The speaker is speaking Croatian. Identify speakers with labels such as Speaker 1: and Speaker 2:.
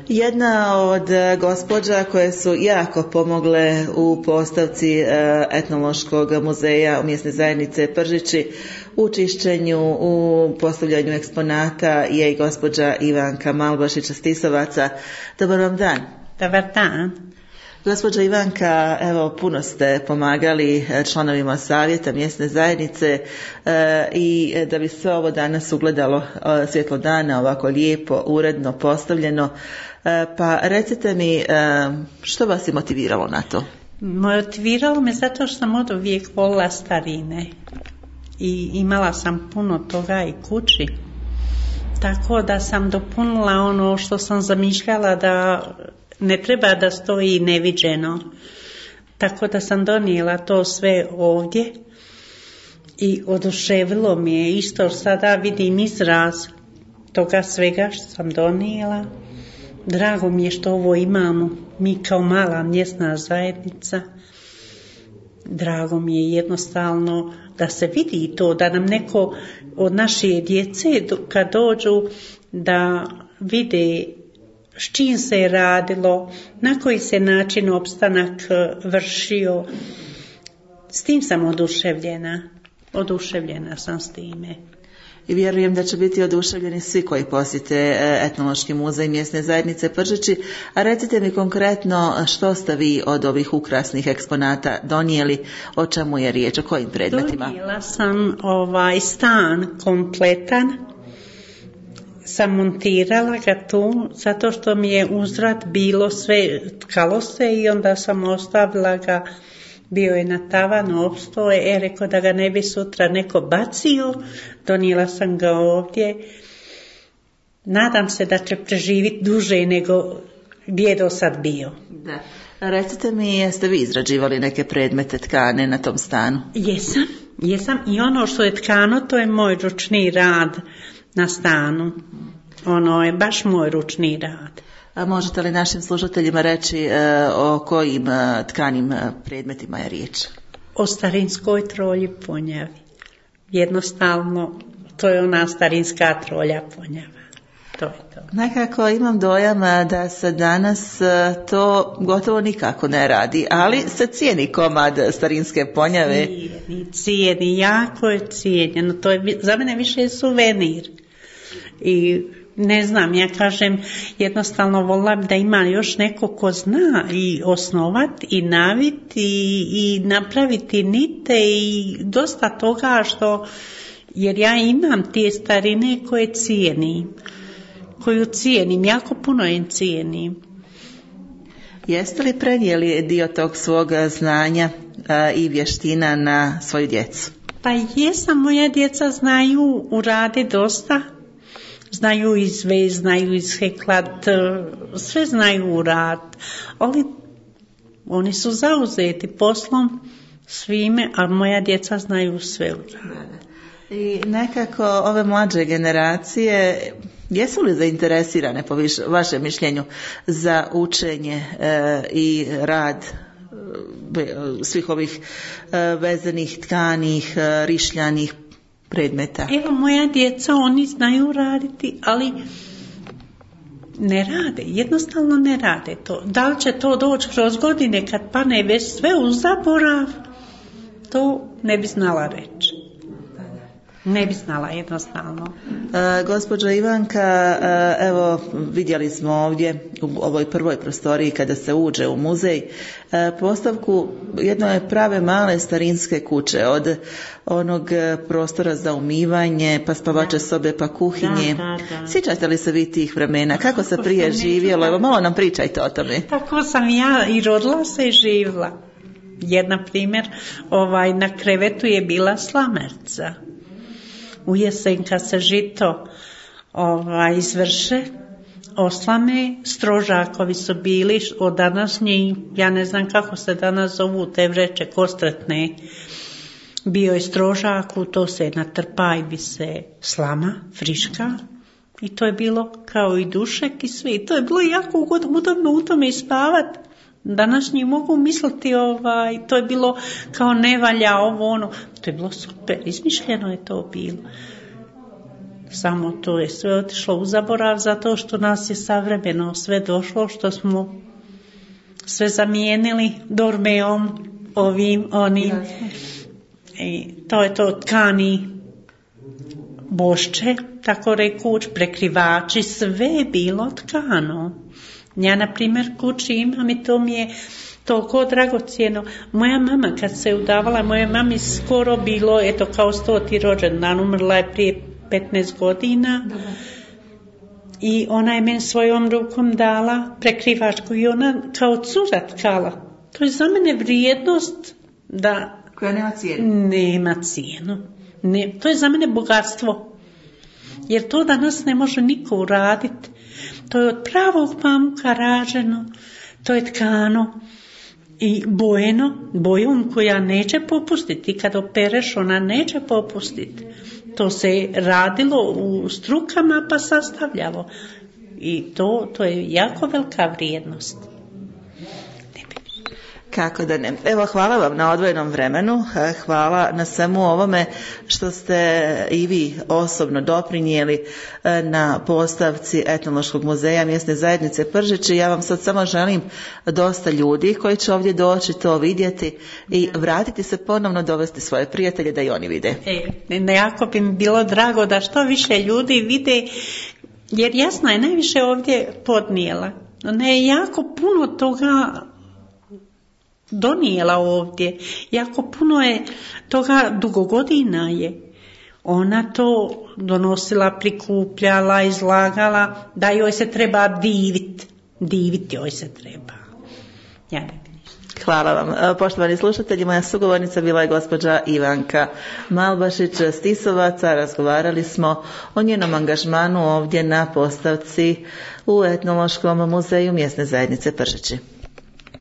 Speaker 1: Jedna od gospođa koje su jako pomogle u postavci etnološkog muzeja u mjesne zajednice Pržići u čišćenju, u postavljanju eksponata je i gospođa Ivanka Malbašić iz Tisovaca. Dobar vam dan.
Speaker 2: Dobar dan.
Speaker 1: Gospođa Ivanka, evo puno ste pomagali članovima savjeta mjesne zajednice i da bi sve ovo danas ugledalo svjetlo dana, ovako lijepo, uredno postavljeno. Pa recite mi, što vas je motiviralo na to?
Speaker 2: Motiviralo me zato što sam od uvijek volila starine i imala sam puno toga i kući. Tako da sam dopunila ono što sam zamišljala da ne treba da stoji neviđeno. Tako da sam donijela to sve ovdje i oduševilo mi je isto. Sada vidim izraz toga svega što sam donijela. Drago mi je što ovo imamo, mi kao mala mjesna zajednica. Drago mi je jednostavno da se vidi to, da nam neko od naše djece kad dođu da vide s čim se je radilo, na koji se način opstanak vršio. S tim sam oduševljena sam s time.
Speaker 1: I vjerujem da će biti oduševljeni svi koji posjete etnološki muzej mjesne zajednice Pržići. A recite mi konkretno što ste vi od ovih ukrasnih eksponata donijeli, o čemu je riječ, o kojim predmetima?
Speaker 2: Donijela sam stan kompletan, sam montirala ga tu zato što mi je uzvrat bilo sve tkalo se i onda sam ostavila ga. Bio je na tavanu, opstao je, rekao da ga ne bi sutra neko bacio, donijela sam ga ovdje. Nadam se da će preživjeti duže nego gdje je do sad bio.
Speaker 1: Da. Recite mi, jeste vi izrađivali neke predmete tkane na tom stanu?
Speaker 2: Jesam i ono što je tkano, to je moj ručni rad na stanu. Ono je baš moj ručni rad.
Speaker 1: A možete li našim slušateljima reći o kojim tkanim predmetima je riječ?
Speaker 2: O starinskoj trolji ponjavi. Jednostavno, to je ona starinska trolja ponjava. To je to.
Speaker 1: Nekako imam dojam da se danas to gotovo nikako ne radi, ali se cijeni komad starinske ponjave.
Speaker 2: Cijeni, jako je cijenjeno. To je za mene više suvenir. I ne znam, ja kažem, jednostavno volim da ima još neko ko zna i osnovati i naviti i napraviti nite i dosta toga jer ja imam te starine koju cijenim, jako puno je cijenim.
Speaker 1: Jeste li prenijeli dio tog svog znanja i vještina na svoju djecu?
Speaker 2: Pa jesam, moja djeca znaju uraditi dosta. Znaju izvesti, znaju isheklat, sve znaju uraditi, ali oni su zauzeti poslom svime, a moja djeca znaju sve uraditi.
Speaker 1: I nekako ove mlađe generacije, jesu li zainteresirane po vašem mišljenju za učenje i rad svih ovih vezanih, tkanih, rišljanih predmeta?
Speaker 2: Evo, moja djeca, oni znaju raditi, ali ne rade, jednostavno ne rade to. Da li će to doći kroz godine kad pane već sve u zaborav, to ne bi znala reći. Ne bi znala jednostavno.
Speaker 1: Gospođo Ivanka, evo vidjeli smo ovdje u ovoj prvoj prostoriji kada se uđe u muzej postavku jedne prave male starinske kuće, od onog prostora za umivanje, pa spavače sobe, pa kuhinje. Da. Sjećate li se vi tih vremena? Kako se prije živjelo? Evo malo nam pričajte o tome.
Speaker 2: Tako sam ja i rodila se i živjela. Jedna primjer, na krevetu je bila slamerca. U jesen kad se žito izvrše, oslame, strožakovi su bili od današnjih, ja ne znam kako se danas zovu te vreće kostretne. Bio je strožak, to se natrpa i bi se slama, friška. I to je bilo kao i dušek i sve. I to je bilo jako udobno u tome spavati. Današnji mogu misliti, to je bilo kao ne valja ovo ono. To je bilo super, izmišljeno je to bilo. samo to je sve otišlo u zaborav zato što nas je savremeno sve došlo, što smo sve zamijenili dormeom, ovim, onim. I to je to tkani bošče, tako rekuć, prekrivači, sve je bilo tkano. Ja, na primjer, kući imam i to mi je toliko dragocjeno. Moja mama, kad se udavala, moja mami skoro bilo, eto, kao 100. rođendan, umrla je prije 15 godina. Dobar. I ona je meni svojom rukom dala prekrivačku i ona kao cura tkala. To je za mene vrijednost da...
Speaker 1: Koja nema cijenu.
Speaker 2: Nema cijenu. Ne, to je za mene bogatstvo. Jer to danas ne može niko uraditi. To je od pravog pamuka raženo, to je tkano i bojeno, bojom koja neće popustiti. Kad opereš, ona neće popustiti. To se radilo u strukama pa sastavljalo. I to je jako velika vrijednost.
Speaker 1: Kako da ne. Evo, hvala vam na odvojenom vremenu, hvala na svemu ovome što ste i vi osobno doprinijeli na postavci Etnološkog muzeja mjesne zajednice Pržići. Ja vam sad samo želim dosta ljudi koji će ovdje doći to vidjeti i vratiti se ponovno, dovesti svoje prijatelje da i oni vide.
Speaker 2: Jako bi mi bilo drago da što više ljudi vide, jer Jasna je najviše ovdje podnijela. Ona je jako puno toga donijela ovdje. Jako puno je toga, dugo godina je. Ona to donosila, prikupljala, izlagala, da joj se treba diviti. Diviti joj se treba. Ja ne bi.
Speaker 1: Hvala vam. Poštovani slušatelji, moja sugovornica bila je gospođa Ivanka Malbašić s Tisovaca. Razgovarali smo o njenom angažmanu ovdje na postavci u Etnološkom muzeju mjesne zajednice Pržići.